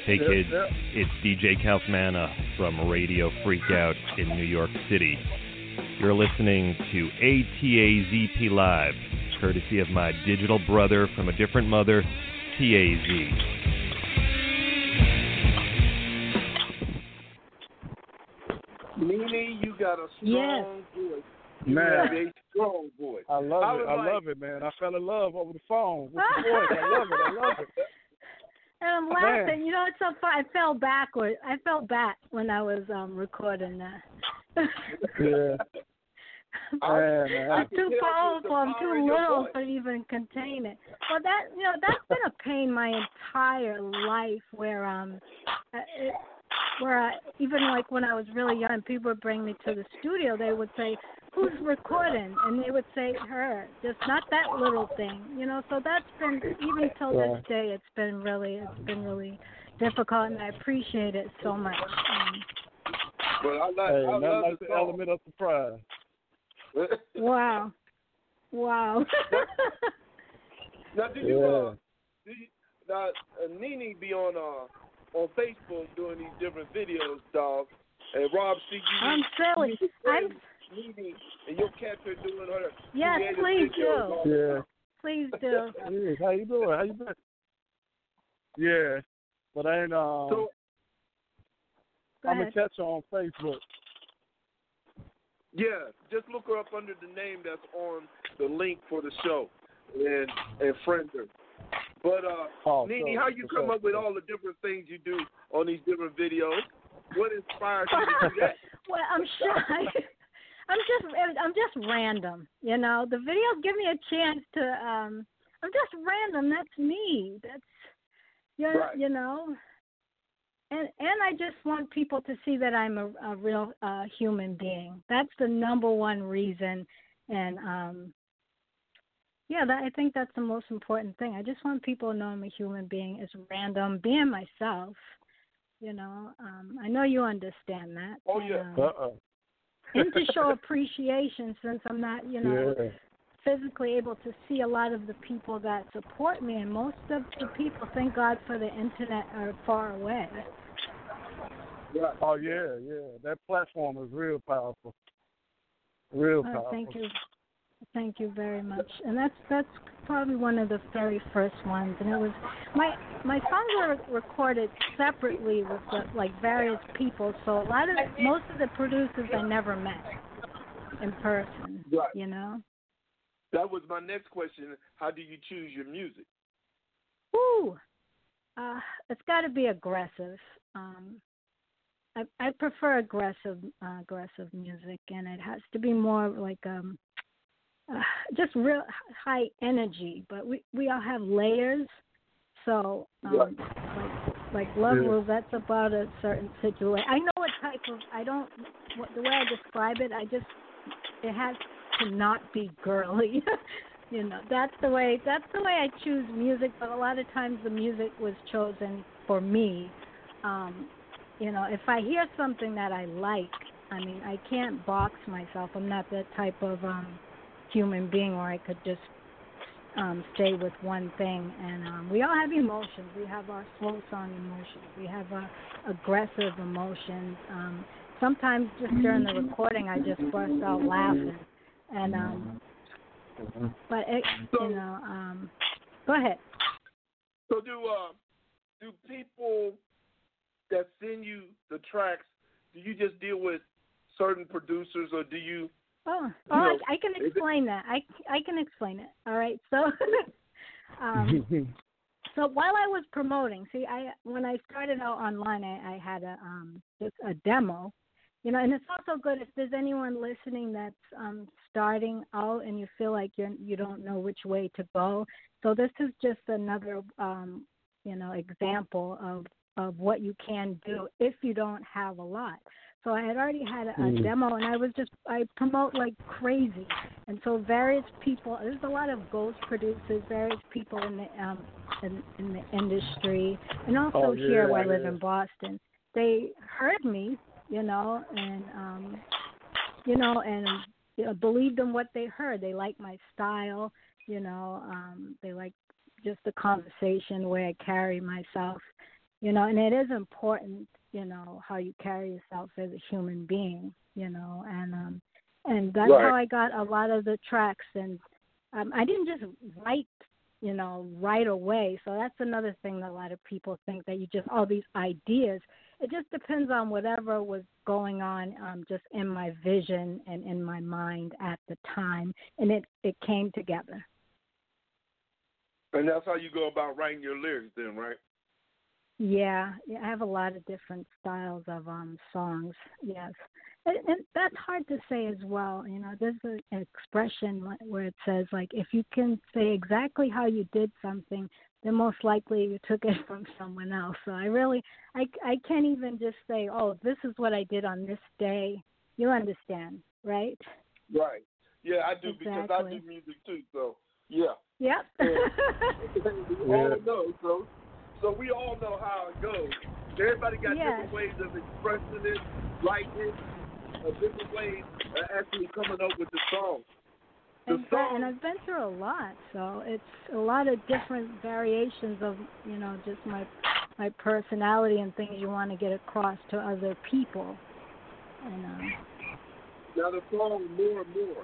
Hey Yep, kids, yep. it's D J Kaufmana from Radio Freakout in New York City. You're listening to A T A Z P Live, courtesy of my digital brother from a different mother, T A Z. Nene, you got a Yes. strong voice. You Man. have a strong voice. I love I it. was I like- love it, man. I fell in love over the phone with the voice. I love it. I love it. And I'm Man. laughing. You know, it's so fun. I fell backward. I fell back when I was um recording that. Yeah. Man, man. I'm can too tell the powerful. I'm power in too your little voice. to even contain it. Well, that you know, that's been a pain my entire life. Where um, uh, it, where I, even like when I was really young, people would bring me to the studio. They would say, "Who's recording?" And they would say, "Her." Just not that little thing, you know. So that's been even till this Right. day. It's been really, it's been really difficult, and I appreciate it so much. Um, But I like, Hey, I nothing love like the the song. element of surprise. wow, wow. Now, do you, Yeah. uh, do you, now, uh, Nene be on, uh, on Facebook doing these different videos, dog. And Rob, see you. I'm silly. you I'm Nene, and you'll catch her doing her. yes, creative please videos do. all the Yeah. time. Please do. Hey, how you doing? How you been? Yeah. But I ain't um So, Go I'm ahead. gonna catch her on Facebook. yeah, just look her up under the name that's on the link for the show, and and friend her. But uh, Oh, Nene, so- how you so- come up with all the different things you do on these different videos? What inspires you to do that? Well, I'm shy. I'm just I'm just random, you know. The videos give me a chance to um I'm just random. That's me. That's you know, Right. you know. And and I just want people to see that I'm a, a real uh, human being. That's the number one reason. And um yeah, that, I think that's the most important thing. I just want people to know I'm a human being. It's random, being myself. You know, um, I know you understand that. Oh, and, yeah. um, Uh-uh. and to show appreciation, since I'm not, you know, Yeah. physically able to see a lot of the people that support me, and most of the people, thank God for the internet, are far away. Right. Oh yeah, yeah. That platform is real powerful. Real Uh, powerful. thank you, thank you very much. And that's that's probably one of the very first ones. And it was my my songs were recorded separately with the, like various people. So a lot of most of the producers I never met in person. Right. You know. That was my next question. How do you choose your music? Ooh, uh, it's got to be aggressive. Um, I, I prefer aggressive, uh, aggressive music, and it has to be more like um, uh, just real high energy. But we, we all have layers, so um, Right. like like Love Yeah. Rules, that's about a certain situation. I know what type of I don't what, the way I describe it. I just it has to not be girly. You know, that's the way that's the way I choose music, but a lot of times the music was chosen for me. Um, you know, if I hear something that I like, I mean, I can't box myself. I'm not that type of um human being where I could just um stay with one thing. And um we all have emotions. We have our slow song emotions. We have our aggressive emotions. Um sometimes just during the recording I just burst out laughing. And um But it, So- you know, um, go ahead. So do uh, do people that send you the tracks? Do you just deal with certain producers, or do you? Oh, You oh, I, know, I can is it- explain that. I, I can explain it. All right. So, um, so while I was promoting, see, I when I started out online, I, I had a um just a demo, you know, and it's also good if there's anyone listening that's um starting out and you feel like you're you don't know which way to go. So this is just another um you know example of of what you can do if you don't have a lot. So I had already had a, a Mhm. demo, and I was just I promote like crazy, and so various people. There's a lot of ghost producers, various people in the um in, in the industry, and also Oh, here where I yeah, live yeah. in Boston. They heard me, you know, and um, you know, and you know, believed in what they heard. They liked my style, you know, um, they liked just the conversation, the way I carry myself. you know, and it is important, you know, how you carry yourself as a human being, you know, and um, and that's Right. how I got a lot of the tracks, and um, I didn't just write, you know, right away. So that's another thing that a lot of people think, that you just, all these ideas. It just depends on whatever was going on um, just in my vision and in my mind at the time, and it, it came together. And that's how you go about writing your lyrics then, right? Yeah, yeah, I have a lot of different styles of um songs. Yes, and, and that's hard to say as well. You know, there's a, an expression li- where it says, like, if you can say exactly how you did something, then most likely you took it from someone else. So I really, I, I can't even just say, oh, this is what I did on this day. You understand, right? Right. Yeah, I do, because I Exactly. do music too. So yeah. Yep. we all know. So so we all know how it goes. Everybody got Yes. different ways of expressing it, writing it, uh, different ways of actually coming up with the song. The And, song, and I've been through a lot, so it's a lot of different variations of, you know, just my my personality and things you want to get across to other people. And um, now the song More and More.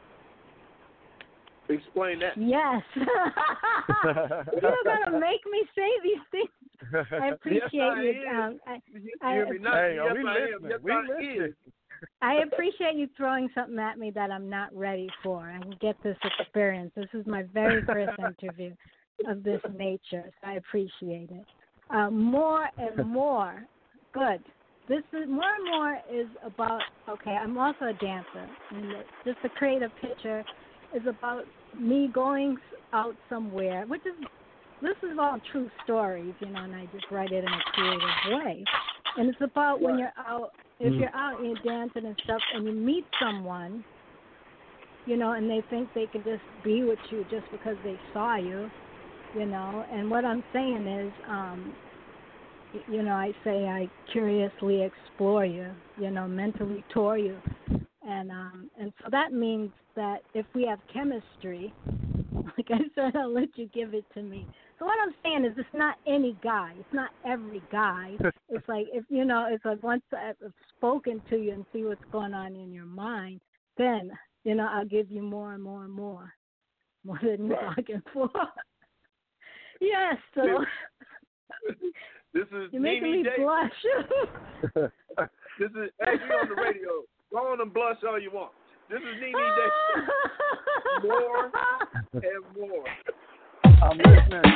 Explain that. yes, you're gonna make me say these things. I appreciate Yes, I you. am. Um, I, You I, hear me now? Hey, yes, are we I am. listening? Yes, We I listening. is. I appreciate you throwing something at me that I'm not ready for. I can get this experience. This is my very first interview of this nature, so I appreciate it. Uh, more and more. Good. This is more and more is about, okay, I'm also a dancer, and it- just to create a picture is about me going out somewhere, which is, this is all true stories, you know, and I just write it in a creative way. And it's about when you're out, if you're out and you're dancing and stuff, and you meet someone, you know, and they think they can just be with you just because they saw you, you know. And what I'm saying is, um, y- you know, I say I curiously explore you, you know, mentally tour you. And um, and so that means that if we have chemistry, like I said, I'll let you give it to me. So what I'm saying is, it's not any guy. It's not every guy. It's like, if you know, it's like once I've spoken to you and see what's going on in your mind, then, you know, I'll give you more and more and more, more than you're Right. asking for. Yes, so This is you're making Nene me J. blush. This is hey, we on the radio. Go on and blush all you want. This is Nene J. More and more. I'm listening.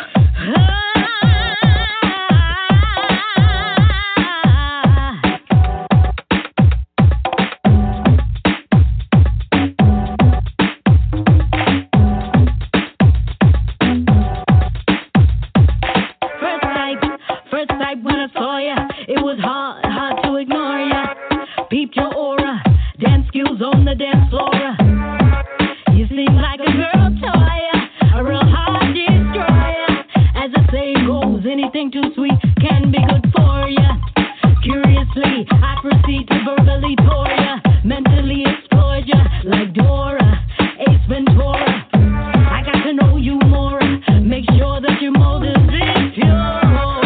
First sight, first sight when I saw ya, it was hard, hard to ignore ya. Peeped your aura, dance skills on the dance floor. You seem like a girl toy, a real heart destroyer. As the saying goes, anything too sweet can be good for ya. Curiously, I proceed to verbally tour ya, mentally exploit ya like Dora, Ace Ventura. I got to know you more, make sure that your motives is pure.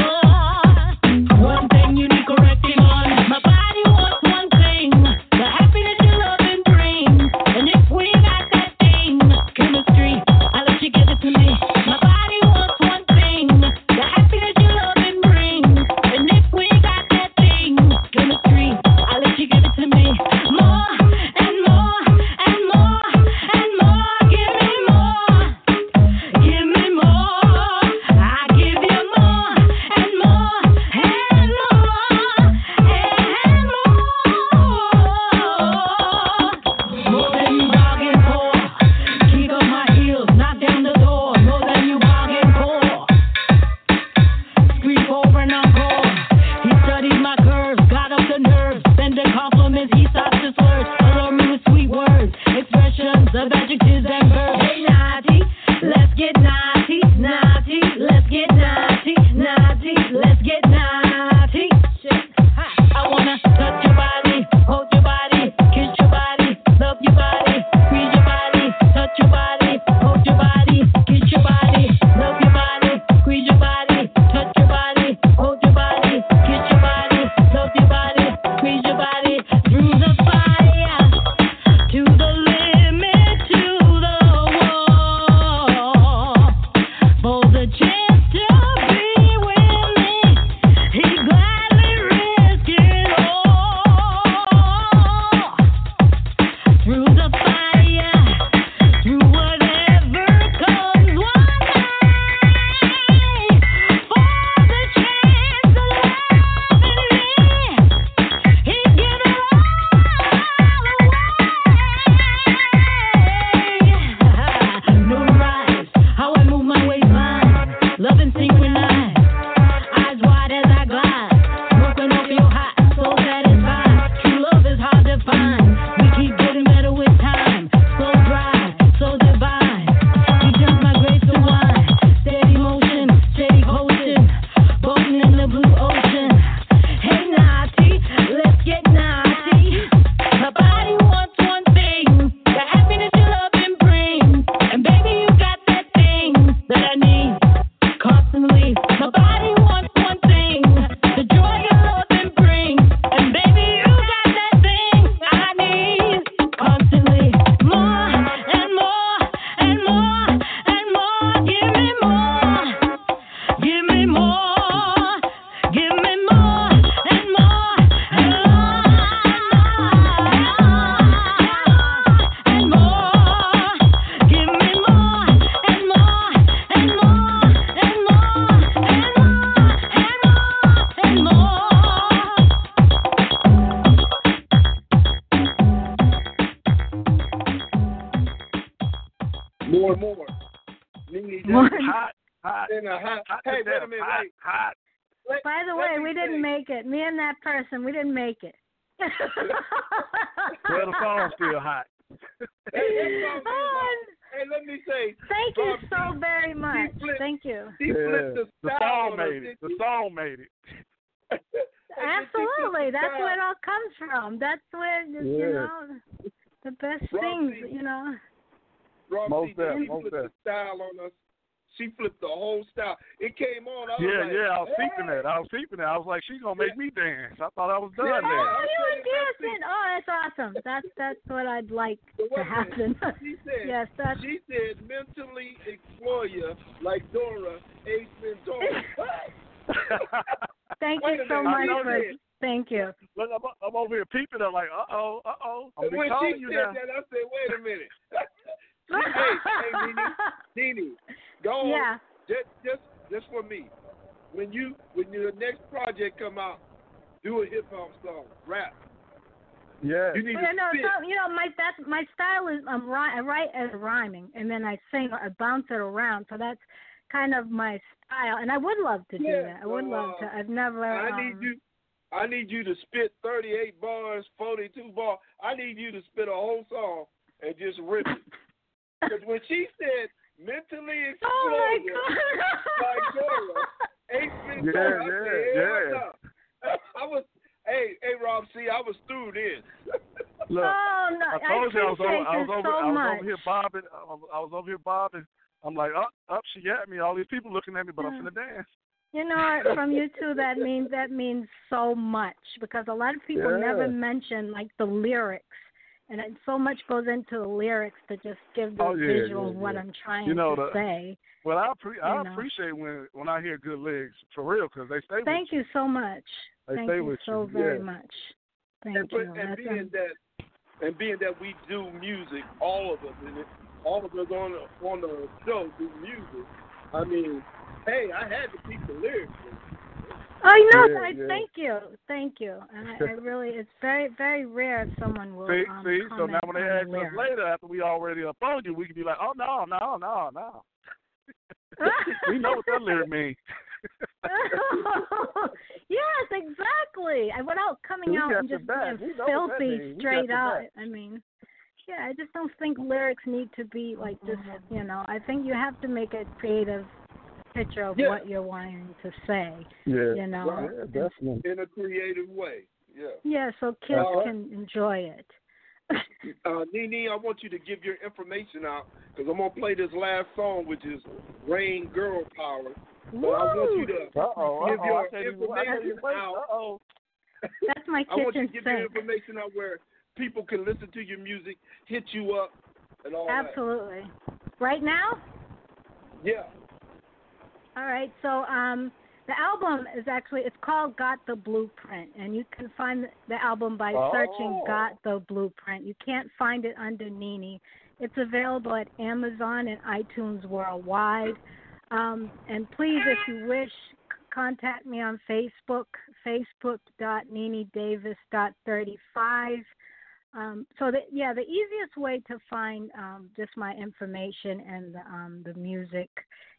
One thing you need correcting on, my body wants one thing, the happiness you love and bring. And if we got that thing, chemistry, I'll let you give it to me. My body wants one thing, the happiness you love and bring. And if we got that thing, chemistry, I'll let you give it to me. More and more and more and more, give me more. Give me more, I give you more and more and more and more. More than you bargained for. Kick up my heels, knock down the door. More than you bargained for. Scream over and encore. He studied my curves, got up the nerves. Sending compliments, he stops his words. Allure me with sweet words, expressions of adjectives and verbs. Hey, naughty, let's get naughty, naughty, let's get naughty, naughty, let's get naughty. I wanna touch your body, hold your body, kiss your body, love your body, squeeze your body, touch your body, hold your body, kiss your body, love your body, squeeze your body, touch your body, hold your body. loving synchronized. Eyes wide as I glide, smoking off your hot, so satisfied. True love is hard to find. We keep getting better with time. So dry, so divine. You just my grace to wine. Steady motion, steady potion, boating in the blue ocean. Hey naughty, let's get naughty. My body wants one thing, the happiness your loving brings. And baby, you got that thing that I need constantly. My body wants one thing, the joy your loving brings. And baby, you got that thing I need constantly. More and more and more and more. Give me more. Give me more. Give me more and more and more and more. Give me more and more and more and more and more and more More and more. Nene, More. just Hot, hot, in a hot. hot Hey, to wait a death, minute. hot, Wait. hot. Let- By the let way, me we didn't say- make it. Me and that person, we didn't make it. Well, the song's still hot. Hey, that song is Oh, hot. Hey, let me say, thank you Bob, so very much. flipped- Thank you. she Yeah. flipped the The style song on us, made it. didn't The she? song made it. Hey, she Absolutely. flipped the That's where it style. all comes from. That's where, you Yeah. know, the best Roxy. things, you know. Roxy, Most did def, she most flipped the def. style on us. She flipped the whole style. It came on. I was Yeah, like, yeah, I was hey. peeping that. I was peeping that. I was like, she's gonna make me dance. I thought I was done Yeah, there. Oh, I you said were it, that's dancing. Oh, that's awesome. That's that's what I'd like But to wait a minute. happen. She said, Yes, that's she said mentally explore you like Dora, Ace Ventura. thank Wait you a so minute, much she for said- thank you. Look, I'm, I'm over here peeping. I'm like, uh oh, uh oh. I'm when calling she you said now. that, I said, wait a minute. hey, hey, Nene, Nene, go on. Yeah. Just, just, just for me. When you, when your next project come out, do a hip hop song, rap. Yeah. You need Yeah, to no, spit. so, you know, my that's my style is um, ri- I write as rhyming, and then I sing or I bounce it around. So that's kind of my style, and I would love to do Yeah, that. I would so, love uh, to. I've never. I um, need you. I need you to spit thirty-eight bars, forty-two bars. I need you to spit a whole song and just rip it. Because when she said mentally Oh my exploded, like Dora, Ace Ventura, Yeah, I yeah, said, yeah. hell no. I was, hey, hey, Rob, see, I was through then. Look, Oh no! I told you I was over. appreciate I was you over. so I was much. over here bobbing. I was, I was over here bobbing. I'm like, up, up. She got me. All these people looking at me, but I'm Yeah. finna dance. You know, what, from you two, that means that means so much because a lot of people Yeah. never mention like the lyrics, and it, so much goes into the lyrics to just give the Oh, yeah, visual yeah, of what yeah. I'm trying You know, to the- say. Well, I pre- I You know. appreciate when when I hear good lyrics for real because they stay Thank with you. you so much. They Thank stay you with so you. very Yeah. much. Thank and, you. and That's, being um, that, and being that we do music, all of us in it, all of us on the on the show do music. I mean, hey, I had to keep the lyrics. Oh no! Yeah, I, yeah. Thank you, thank you. And I, I really, it's very, very rare if someone will See, um, see. So comment now when they on ask the us lyrics. later after we already up on you, we can be like, oh no, no, no, no. We know what that lyric means. Yes, exactly. I without coming We out got and your just back. being We know what that filthy means. We got straight your out. back. I mean, yeah, I just don't think lyrics need to be like just, you know. I think you have to make a creative picture of Yeah. what you're wanting to say. Yeah. You know. Right. Yeah, And- definitely. In a creative way. Yeah. yeah, so kids All right. can enjoy it. Uh, Nene, I want you to give your information out because I'm gonna play this last song, which is "Rain Girl Power." But I want you to Uh oh. give Uh oh. your I can't even. I can't even information wait. out. Uh oh. That's my I want you kitchen to give your sink. information out where people can listen to your music, hit you up, and all that. Absolutely. Right now? Yeah. All right. So um, the album is actually, it's called Got the Blueprint, and you can find the album by Oh. searching Got the Blueprint. You can't find it under Nene. It's available at Amazon and iTunes worldwide. Um, and please, if you wish, c- contact me on Facebook, facebook dot nene davis dot thirty-five. Um, so, that, yeah, the easiest way to find um, just my information and the, um, the music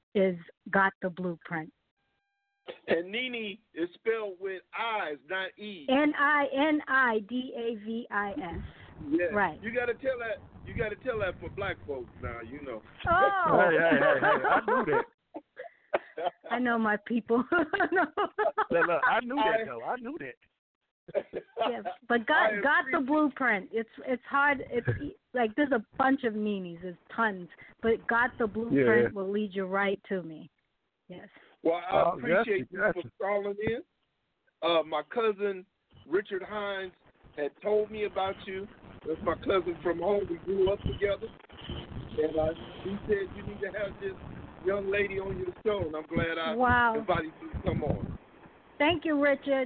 is Got the Blueprint. And Nene is spelled with I's, not E's. N I N I D A V I S. Yeah. Right. You gotta tell that. You gotta tell that for black folks now. You know. Oh. Hey, hey, hey, hey! I knew that. I know my people. No. Look, look, I knew that though. I knew that. Yes, but got got the blueprint. It's it's hard. It's like there's a bunch of Nenes. There's tons, but got the blueprint Yeah. will lead you right to me. Yes. Well, I Oh, appreciate gotcha, you gotcha. for calling in. Uh, my cousin Richard Hines had told me about you. That's my cousin from home. We grew up together, and uh, he said you need to have this young lady on your show, and I'm glad I Wow. invited you to come on. Thank you, Richard.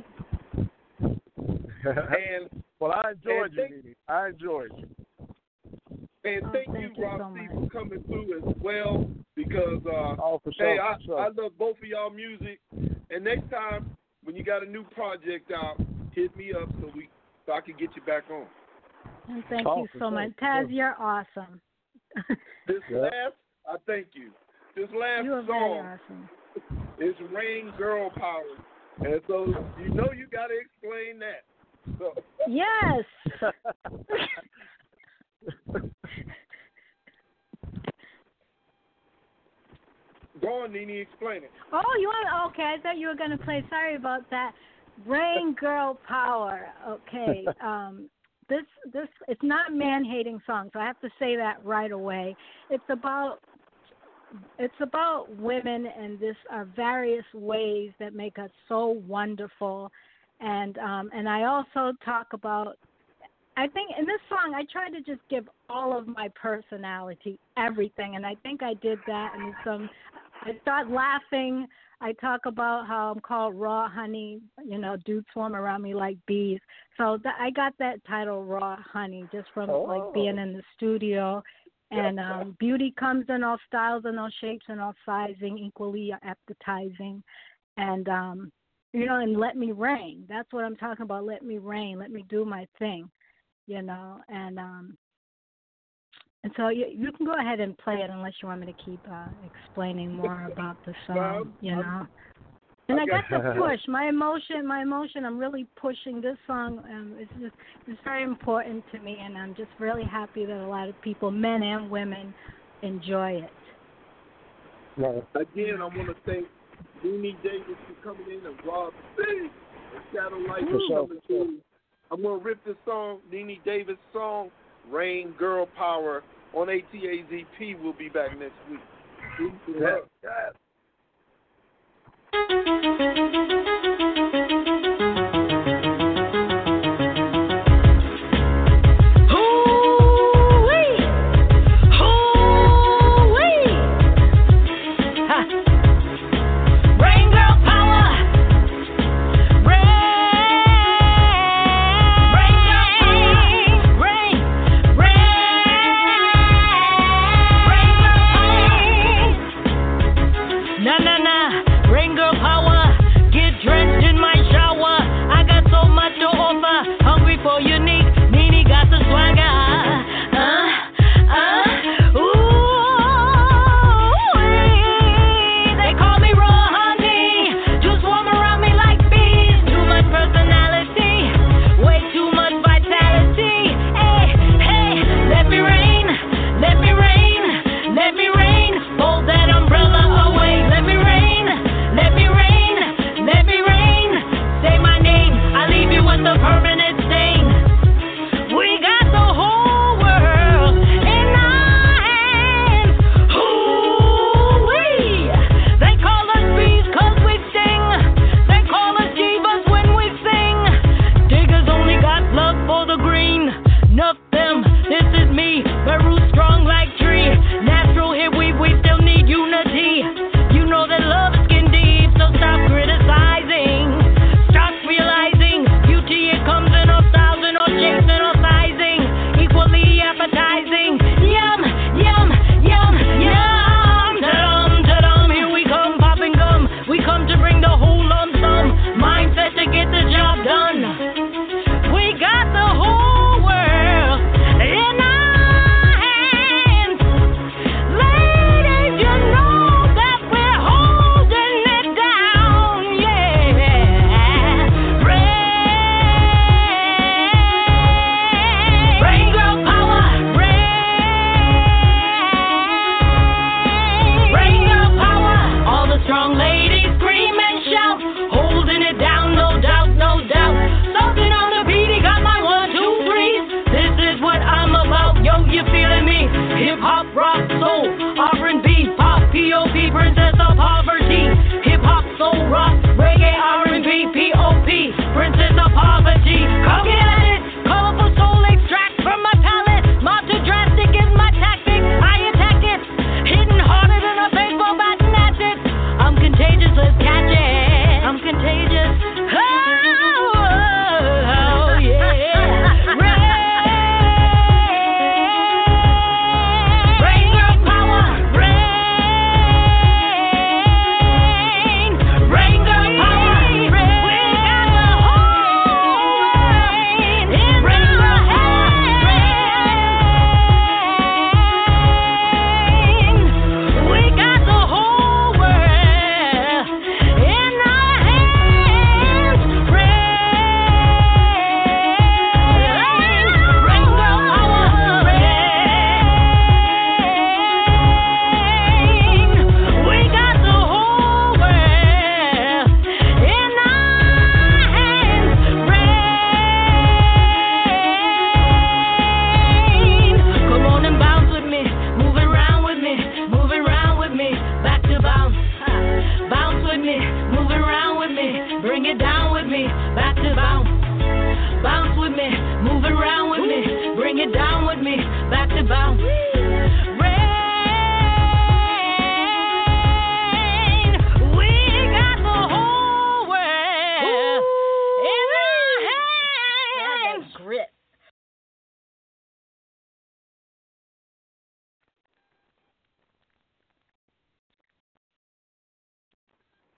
And well, I enjoyed and you, thank, Nene. I enjoyed you. Oh, and thank, thank you, you Rob so C, much. for coming through as well, because uh, Oh, for sure. hey, I, for sure. I love both of y'all music. And next time when you got a new project out, hit me up so we so I can get you back on. And thank Oh, you for so sure, much. for Taz, sure. you're awesome. This Yeah. last, I thank you. This last You are very song awesome. is Rain Girl Power, and so you know you got to explain that. So, Yes. go on, Nene, explain it. Oh, you want? Okay, I thought you were gonna play. Sorry about that. Rain Girl Power. Okay. Um, this this it's not a man-hating song, so I have to say that right away. It's about it's about women and this are various ways that make us so wonderful, and um, and I also talk about. I think in this song I tried to just give all of my personality, everything, and I think I did that. And some, I start laughing. I talk about how I'm called Raw Honey. You know, dudes swarm around me like bees. So th- I got that title Raw Honey just from Oh. like being in the studio. And um, beauty comes in all styles and all shapes and all sizing, equally appetizing. And um, you know, and let me reign. That's what I'm talking about. Let me reign. Let me do my thing. You know, and um, and so you you can go ahead and play it unless you want me to keep uh, explaining more about the song. You know, and I got to push my emotion. My emotion. I'm really pushing this song. Um, it's just it's very important to me, and I'm just really happy that a lot of people, men and women, enjoy it. Right. Again, I want to thank Nene Davis for coming in and Rob C and Shadow Light For for sure, coming for sure. through. I'm going to rip this song, Nene Davis song, Rain Girl Power, on A T A Z P. We'll be back next week. Peace and Yeah. love. Yeah. Na na na, rain girl power, get drenched in my shower. I got so much to offer, hungry for unique. Nene got the swagger. Uh, uh, ooh, they call me raw honey, just swarm around me like bees. Too much personality, way too much vitality. Hey, hey, let me rain, let me rain, let me rain. Hold that umbrella away, let me rain. contagious, let's catch it. I'm contagious. Oh, oh, yeah. Rain. Rain girl power. Rain. Rain girl power. Rain. We got the whole world in rain our hands. We got the whole world in our hands. Rain. Rain girl power. Rain. We got the whole world in our hands. Rain. Come on and bounce with me, move around with me, move around with me, back to bounce. Bounce with me, move around with me, bring it down with me, back to bounce. Bounce with me, move around with me, bring it down with me, back to bounce.